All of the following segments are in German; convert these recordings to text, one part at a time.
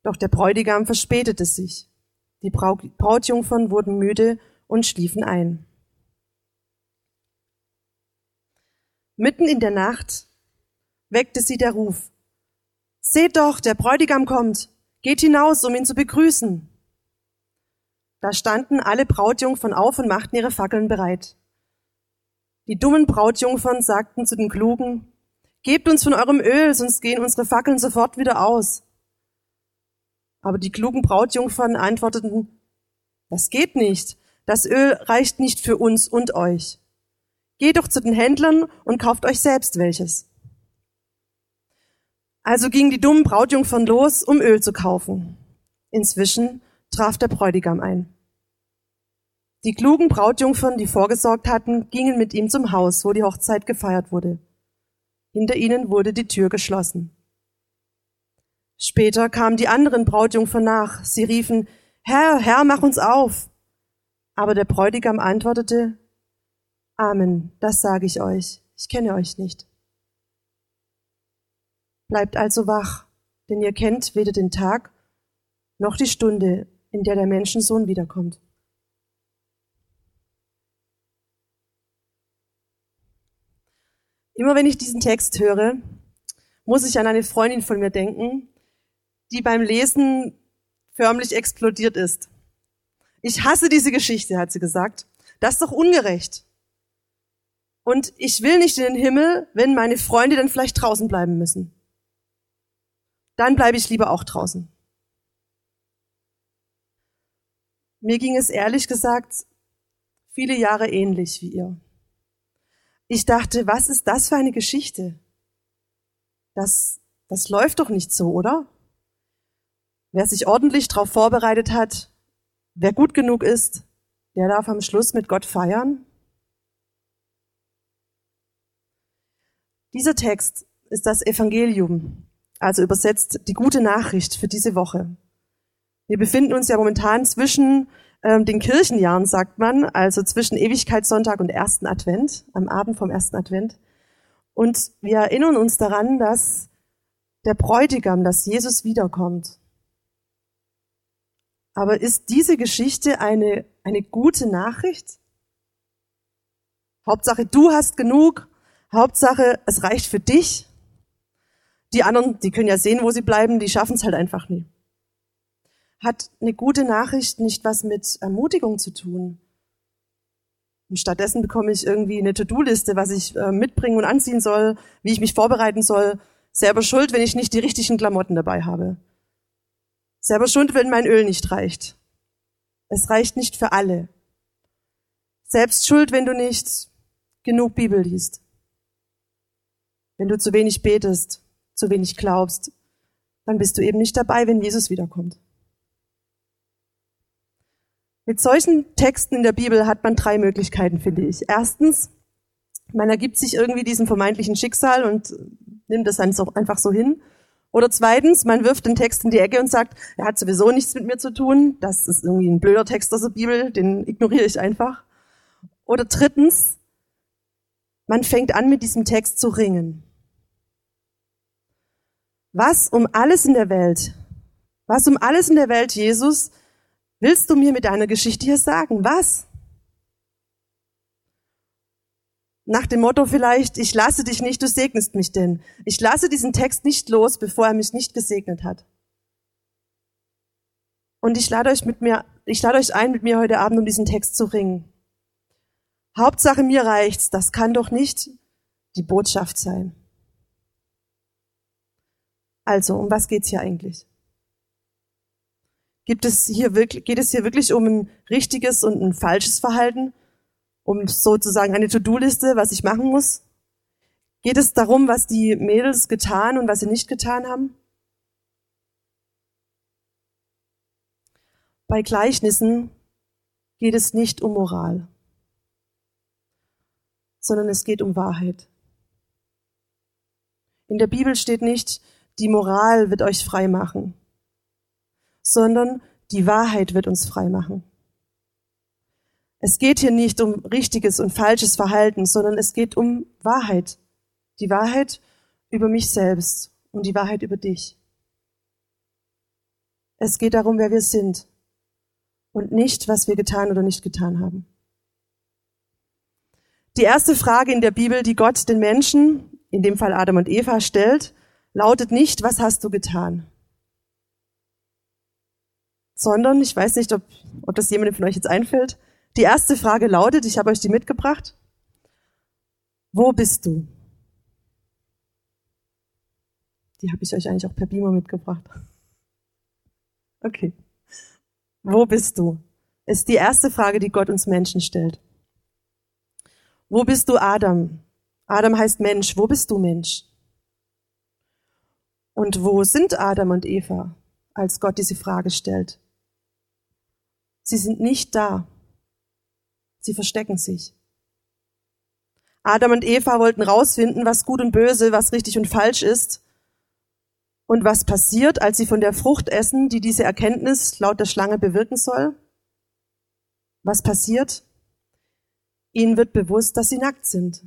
Doch der Bräutigam verspätete sich. Die Brautjungfern wurden müde und schliefen ein. Mitten in der Nacht weckte sie der Ruf: Seht doch, der Bräutigam kommt, geht hinaus, um ihn zu begrüßen. Da standen alle Brautjungfern auf und machten ihre Fackeln bereit. Die dummen Brautjungfern sagten zu den Klugen: Gebt uns von eurem Öl, sonst gehen unsere Fackeln sofort wieder aus. Aber die klugen Brautjungfern antworteten: Das geht nicht, das Öl reicht nicht für uns und euch. Geht doch zu den Händlern und kauft euch selbst welches. Also gingen die dummen Brautjungfern los, um Öl zu kaufen. Inzwischen traf der Bräutigam ein. Die klugen Brautjungfern, die vorgesorgt hatten, gingen mit ihm zum Haus, wo die Hochzeit gefeiert wurde. Hinter ihnen wurde die Tür geschlossen. Später kamen die anderen Brautjungfern nach. Sie riefen: Herr, Herr, mach uns auf. Aber der Bräutigam antwortete: Amen, das sage ich euch, ich kenne euch nicht. Bleibt also wach, denn ihr kennt weder den Tag noch die Stunde, in der der Menschensohn wiederkommt. Immer wenn ich diesen Text höre, muss ich an eine Freundin von mir denken, die beim Lesen förmlich explodiert ist. Ich hasse diese Geschichte, hat sie gesagt. Das ist doch ungerecht. Und ich will nicht in den Himmel, wenn meine Freunde dann vielleicht draußen bleiben müssen. Dann bleibe ich lieber auch draußen. Mir ging es ehrlich gesagt viele Jahre ähnlich wie ihr. Ich dachte, was ist das für eine Geschichte? Das läuft doch nicht so, oder? Wer sich ordentlich darauf vorbereitet hat, wer gut genug ist, der darf am Schluss mit Gott feiern. Dieser Text ist das Evangelium, also übersetzt die gute Nachricht für diese Woche. Wir befinden uns ja momentan zwischen den Kirchenjahren, sagt man, also zwischen Ewigkeitssonntag und ersten Advent, am Abend vom ersten Advent. Und wir erinnern uns daran, dass der Bräutigam, dass Jesus wiederkommt. Aber ist diese Geschichte eine gute Nachricht? Hauptsache, du hast genug. Hauptsache, es reicht für dich. Die anderen, die können ja sehen, wo sie bleiben, die schaffen es halt einfach nie. Hat eine gute Nachricht nicht was mit Ermutigung zu tun? Und stattdessen bekomme ich irgendwie eine To-Do-Liste, was ich mitbringen und anziehen soll, wie ich mich vorbereiten soll. Selber schuld, wenn ich nicht die richtigen Klamotten dabei habe. Selber schuld, wenn mein Öl nicht reicht. Es reicht nicht für alle. Selbst schuld, wenn du nicht genug Bibel liest. Wenn du zu wenig betest, zu wenig glaubst, dann bist du eben nicht dabei, wenn Jesus wiederkommt. Mit solchen Texten in der Bibel hat man 3 Möglichkeiten, finde ich. Erstens, man ergibt sich irgendwie diesem vermeintlichen Schicksal und nimmt es dann einfach so hin. Oder zweitens, man wirft den Text in die Ecke und sagt, er hat sowieso nichts mit mir zu tun. Das ist irgendwie ein blöder Text aus der Bibel, den ignoriere ich einfach. Oder drittens, man fängt an, mit diesem Text zu ringen. Was um alles in der Welt, Jesus, willst du mir mit deiner Geschichte hier sagen? Was? Nach dem Motto vielleicht, ich lasse dich nicht, du segnest mich denn. Ich lasse diesen Text nicht los, bevor er mich nicht gesegnet hat. Und ich lade euch ein, mit mir heute Abend um diesen Text zu ringen. Hauptsache mir reicht's, das kann doch nicht die Botschaft sein. Also, um was geht's hier eigentlich? Geht es hier wirklich um ein richtiges und ein falsches Verhalten? Um sozusagen eine To-Do-Liste, was ich machen muss? Geht es darum, was die Mädels getan und was sie nicht getan haben? Bei Gleichnissen geht es nicht um Moral, sondern es geht um Wahrheit. In der Bibel steht nicht, die Moral wird euch frei machen, sondern die Wahrheit wird uns frei machen. Es geht hier nicht um richtiges und falsches Verhalten, sondern es geht um Wahrheit. Die Wahrheit über mich selbst und die Wahrheit über dich. Es geht darum, wer wir sind und nicht, was wir getan oder nicht getan haben. Die erste Frage in der Bibel, die Gott den Menschen, in dem Fall Adam und Eva, stellt, lautet nicht, was hast du getan? Sondern, ich weiß nicht, ob das jemandem von euch jetzt einfällt, die erste Frage lautet, ich habe euch die mitgebracht, wo bist du? Die habe ich euch eigentlich auch per Beamer mitgebracht. Okay. Wo bist du? Ist die erste Frage, die Gott uns Menschen stellt. Wo bist du, Adam? Adam heißt Mensch. Wo bist du, Mensch? Und wo sind Adam und Eva, als Gott diese Frage stellt? Sie sind nicht da. Sie verstecken sich. Adam und Eva wollten rausfinden, was gut und böse, was richtig und falsch ist. Und was passiert, als sie von der Frucht essen, die diese Erkenntnis laut der Schlange bewirken soll? Was passiert? Ihnen wird bewusst, dass sie nackt sind,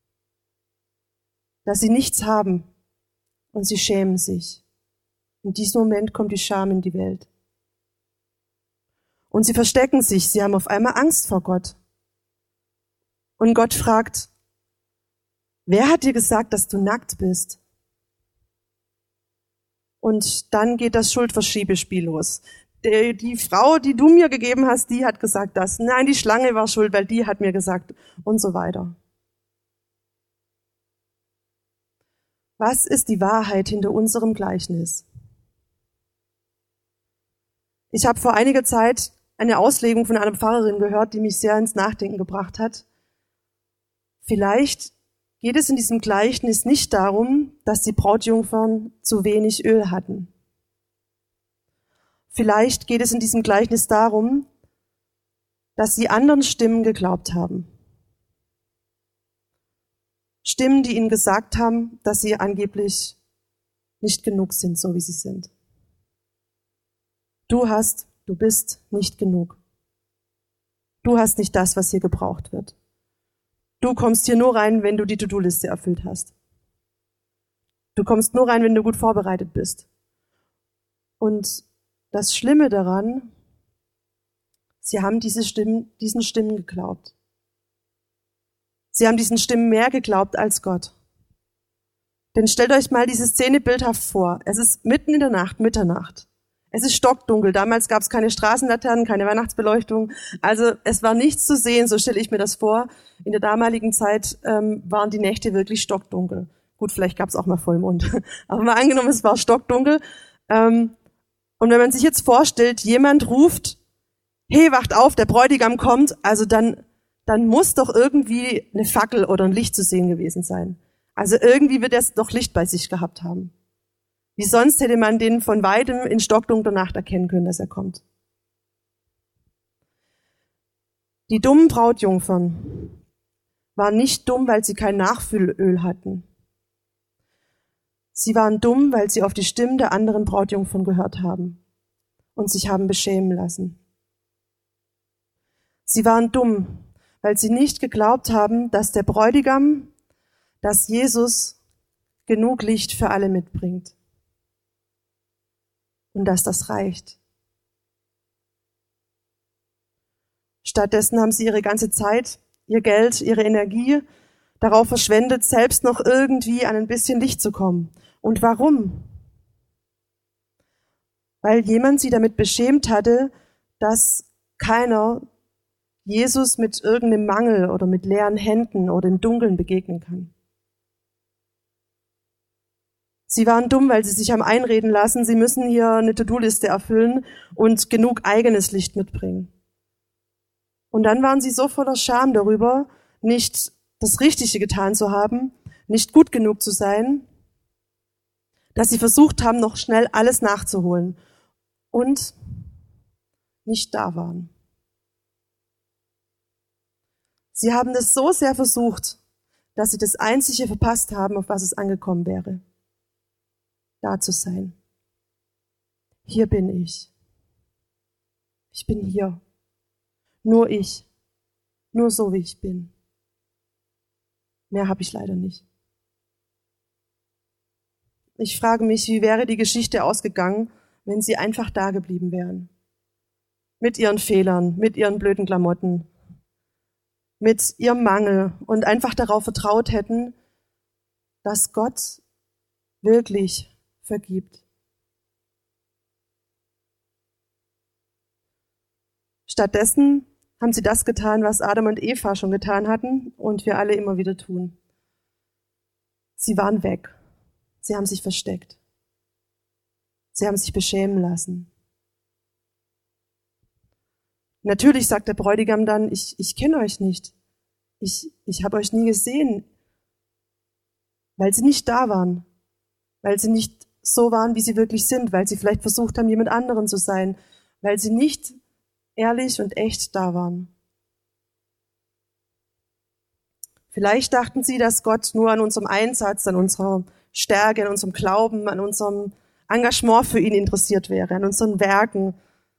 dass sie nichts haben und sie schämen sich. In diesem Moment kommt die Scham in die Welt. Und sie verstecken sich, sie haben auf einmal Angst vor Gott. Und Gott fragt, wer hat dir gesagt, dass du nackt bist? Und dann geht das Schuldverschiebespiel los. Die Frau, die du mir gegeben hast, die hat gesagt das. Nein, die Schlange war schuld, weil die hat mir gesagt und so weiter. Was ist die Wahrheit hinter unserem Gleichnis? Ich habe vor einiger Zeit eine Auslegung von einer Pfarrerin gehört, die mich sehr ins Nachdenken gebracht hat. Vielleicht geht es in diesem Gleichnis nicht darum, dass die Brautjungfern zu wenig Öl hatten. Vielleicht geht es in diesem Gleichnis darum, dass sie anderen Stimmen geglaubt haben. Stimmen, die ihnen gesagt haben, dass sie angeblich nicht genug sind, so wie sie sind. Du bist nicht genug. Du hast nicht das, was hier gebraucht wird. Du kommst hier nur rein, wenn du die To-Do-Liste erfüllt hast. Du kommst nur rein, wenn du gut vorbereitet bist. Und das Schlimme daran, sie haben diesen Stimmen geglaubt. Sie haben diesen Stimmen mehr geglaubt als Gott. Denn stellt euch mal diese Szene bildhaft vor. Es ist mitten in der Nacht, Mitternacht. Es ist stockdunkel. Damals gab es keine Straßenlaternen, keine Weihnachtsbeleuchtung. Also es war nichts zu sehen, so stelle ich mir das vor. In der damaligen Zeit waren die Nächte wirklich stockdunkel. Gut, vielleicht gab es auch mal Vollmond. Aber mal angenommen, es war stockdunkel. Und wenn man sich jetzt vorstellt, jemand ruft, hey, wacht auf, der Bräutigam kommt, also dann muss doch irgendwie eine Fackel oder ein Licht zu sehen gewesen sein. Also irgendwie wird er doch Licht bei sich gehabt haben. Wie sonst hätte man den von weitem in stockdunkler Nacht erkennen können, dass er kommt. Die dummen Brautjungfern waren nicht dumm, weil sie kein Nachfüllöl hatten. Sie waren dumm, weil sie auf die Stimmen der anderen Brautjungfern gehört haben und sich haben beschämen lassen. Sie waren dumm, weil sie nicht geglaubt haben, dass der Bräutigam, dass Jesus genug Licht für alle mitbringt. Und dass das reicht. Stattdessen haben sie ihre ganze Zeit, ihr Geld, ihre Energie darauf verschwendet, selbst noch irgendwie an ein bisschen Licht zu kommen. Und warum? Weil jemand sie damit beschämt hatte, dass keiner Jesus mit irgendeinem Mangel oder mit leeren Händen oder im Dunkeln begegnen kann. Sie waren dumm, weil sie sich haben einreden lassen, sie müssen hier eine To-Do-Liste erfüllen und genug eigenes Licht mitbringen. Und dann waren sie so voller Scham darüber, nicht das Richtige getan zu haben, nicht gut genug zu sein, dass sie versucht haben, noch schnell alles nachzuholen und nicht da waren. Sie haben es so sehr versucht, dass sie das Einzige verpasst haben, auf was es angekommen wäre. Da zu sein. Hier bin ich. Ich bin hier. Nur ich. Nur so, wie ich bin. Mehr habe ich leider nicht. Ich frage mich, wie wäre die Geschichte ausgegangen, wenn sie einfach da geblieben wären. Mit ihren Fehlern, mit ihren blöden Klamotten, mit ihrem Mangel und einfach darauf vertraut hätten, dass Gott wirklich vergibt. Stattdessen haben sie das getan, was Adam und Eva schon getan hatten und wir alle immer wieder tun. Sie waren weg. Sie haben sich versteckt. Sie haben sich beschämen lassen. Natürlich sagt der Bräutigam dann, ich kenne euch nicht. Ich habe euch nie gesehen, weil sie nicht da waren, weil sie nicht so waren, wie sie wirklich sind, weil sie vielleicht versucht haben, jemand anderen zu sein, weil sie nicht ehrlich und echt da waren. Vielleicht dachten sie, dass Gott nur an unserem Einsatz, an unserer Stärke, an unserem Glauben, an unserem Engagement für ihn interessiert wäre, an unseren Werken.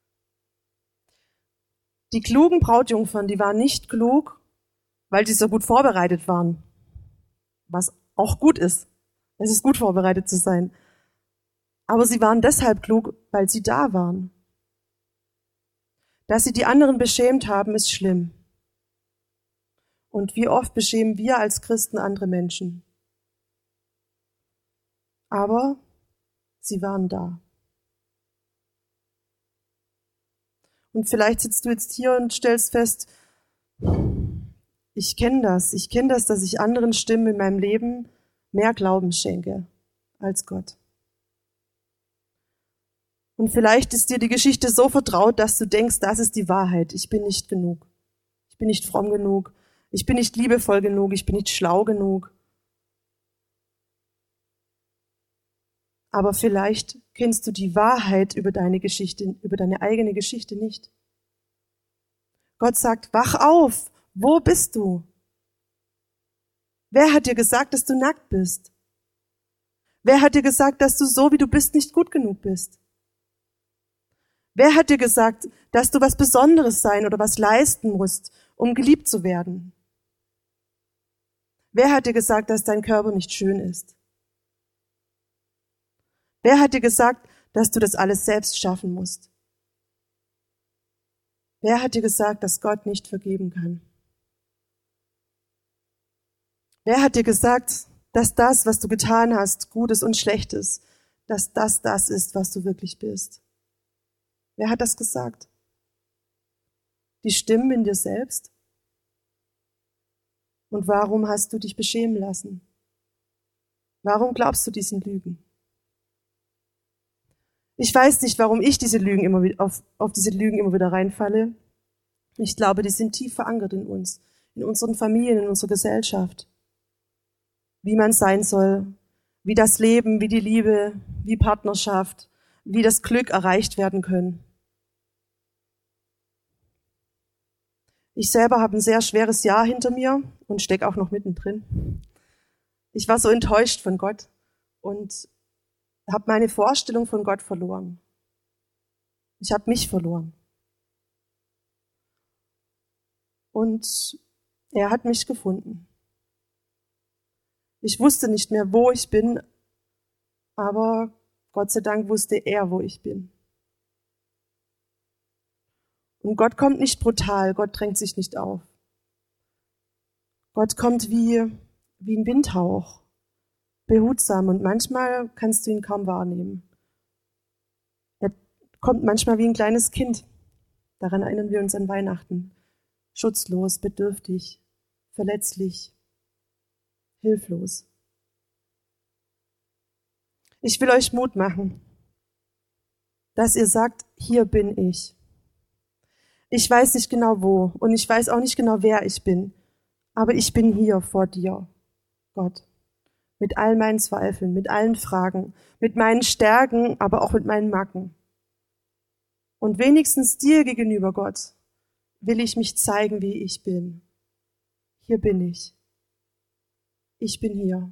Die klugen Brautjungfern, die waren nicht klug, weil sie so gut vorbereitet waren, was auch gut ist. Es ist gut, vorbereitet zu sein. Aber sie waren deshalb klug, weil sie da waren. Dass sie die anderen beschämt haben, ist schlimm. Und wie oft beschämen wir als Christen andere Menschen? Aber sie waren da. Und vielleicht sitzt du jetzt hier und stellst fest, ich kenne das, dass ich anderen Stimmen in meinem Leben mehr Glauben schenke als Gott. Und vielleicht ist dir die Geschichte so vertraut, dass du denkst, das ist die Wahrheit. Ich bin nicht genug. Ich bin nicht fromm genug. Ich bin nicht liebevoll genug. Ich bin nicht schlau genug. Aber vielleicht kennst du die Wahrheit über deine Geschichte, über deine eigene Geschichte nicht. Gott sagt, wach auf. Wo bist du? Wer hat dir gesagt, dass du nackt bist? Wer hat dir gesagt, dass du so, wie du bist, nicht gut genug bist? Wer hat dir gesagt, dass du was Besonderes sein oder was leisten musst, um geliebt zu werden? Wer hat dir gesagt, dass dein Körper nicht schön ist? Wer hat dir gesagt, dass du das alles selbst schaffen musst? Wer hat dir gesagt, dass Gott nicht vergeben kann? Wer hat dir gesagt, dass das, was du getan hast, Gutes und Schlechtes, dass das ist, was du wirklich bist? Wer hat das gesagt? Die Stimmen in dir selbst? Und warum hast du dich beschämen lassen? Warum glaubst du diesen Lügen? Ich weiß nicht, warum ich diese Lügen immer wieder, auf diese Lügen immer wieder reinfalle. Ich glaube, die sind tief verankert in uns, in unseren Familien, in unserer Gesellschaft. Wie man sein soll, wie das Leben, wie die Liebe, wie Partnerschaft, wie das Glück erreicht werden können. Ich selber habe ein sehr schweres Jahr hinter mir und stecke auch noch mittendrin. Ich war so enttäuscht von Gott und habe meine Vorstellung von Gott verloren. Ich habe mich verloren. Und er hat mich gefunden. Ich wusste nicht mehr, wo ich bin, aber Gott sei Dank wusste er, wo ich bin. Und Gott kommt nicht brutal, Gott drängt sich nicht auf. Gott kommt wie ein Windhauch, behutsam und manchmal kannst du ihn kaum wahrnehmen. Er kommt manchmal wie ein kleines Kind. Daran erinnern wir uns an Weihnachten. Schutzlos, bedürftig, verletzlich, hilflos. Ich will euch Mut machen, dass ihr sagt, hier bin ich. Ich weiß nicht genau wo und ich weiß auch nicht genau, wer ich bin, aber ich bin hier vor dir, Gott, mit all meinen Zweifeln, mit allen Fragen, mit meinen Stärken, aber auch mit meinen Macken. Und wenigstens dir gegenüber, Gott, will ich mich zeigen, wie ich bin. Hier bin ich. Ich bin hier.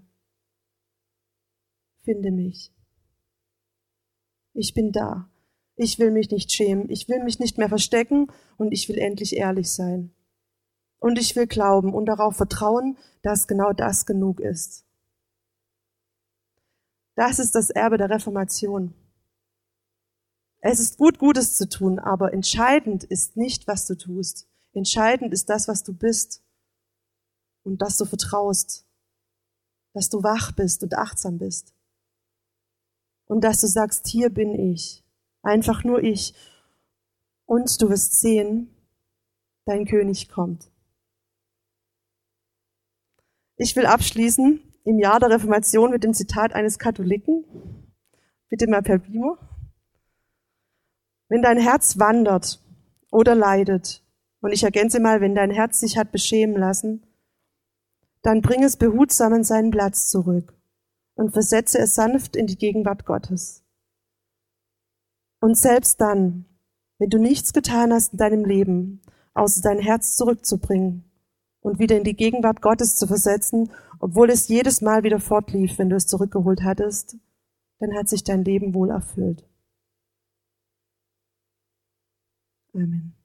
Finde mich. Ich bin da. Ich will mich nicht schämen. Ich will mich nicht mehr verstecken und ich will endlich ehrlich sein. Und ich will glauben und darauf vertrauen, dass genau das genug ist. Das ist das Erbe der Reformation. Es ist gut, Gutes zu tun, aber entscheidend ist nicht, was du tust. Entscheidend ist das, was du bist und dass du vertraust, dass du wach bist und achtsam bist und dass du sagst, hier bin ich, einfach nur ich. Und du wirst sehen, dein König kommt. Ich will abschließen im Jahr der Reformation mit dem Zitat eines Katholiken. Bitte mal per Beamer. Wenn dein Herz wandert oder leidet, und ich ergänze mal, wenn dein Herz sich hat beschämen lassen, dann bring es behutsam an seinen Platz zurück und versetze es sanft in die Gegenwart Gottes. Und selbst dann, wenn du nichts getan hast in deinem Leben, außer dein Herz zurückzubringen und wieder in die Gegenwart Gottes zu versetzen, obwohl es jedes Mal wieder fortlief, wenn du es zurückgeholt hattest, dann hat sich dein Leben wohl erfüllt. Amen.